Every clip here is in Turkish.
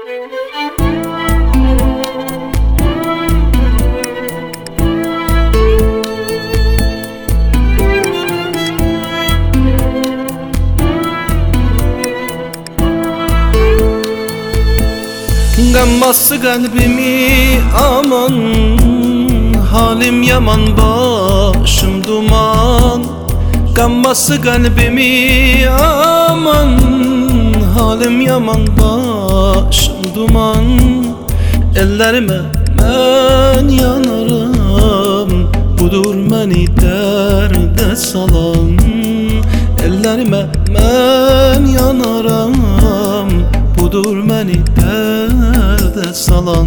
Gamması kalbimi aman, halim yaman başım duman. Gamması kalbimi aman, halim yaman başım duman. Ellerime ben yanarım, budur beni derde salan. Ellerime ben yanarım, budur beni derde salan.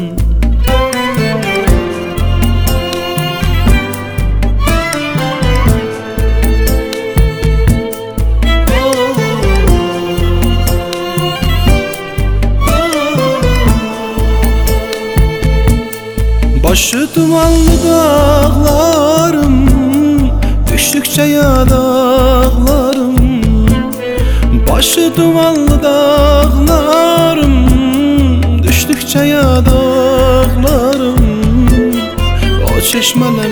Başı dumanlı dağlarım, düştükçe yadağlarım. Başı dumanlı dağlarım, düştükçe yadağlarım. O çeşmeler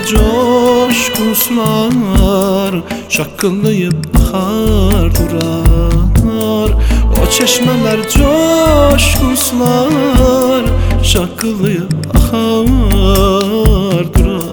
coşkuslar, şakıllayıp akar durar. O çeşmeler coşkuslar, şakıllayıp akar durar.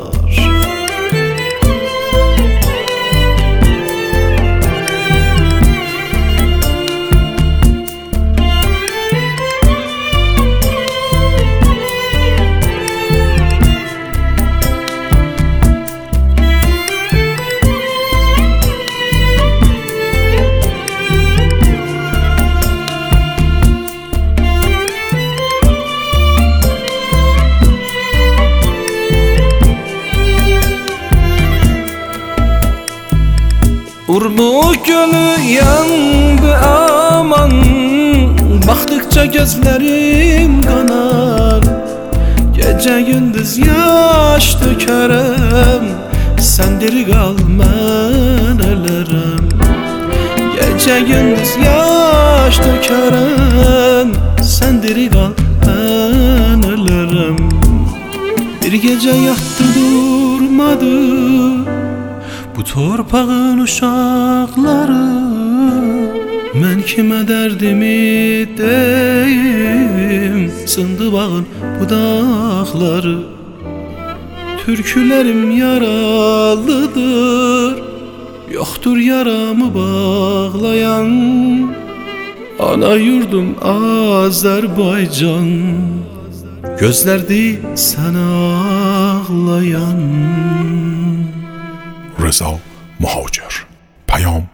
Urmuk gölü yandı aman, baktıkça gözlerim kanar. Gece gündüz yaş dökerem, sen diri kal ben ölerem. Gece gündüz yaş dökerem, sen diri kal ben ölerem. Bir gece yattı durmadı bu torpağın uşaqları. Mən kimə dərdimi deyim, sındı bağın budaqları. Türkülərim yaralıdır, yoxdur yaramı bağlayan. Ana yurdum Azərbaycan, gözlərdi sən ağlayan. رضا مهاجر. پیام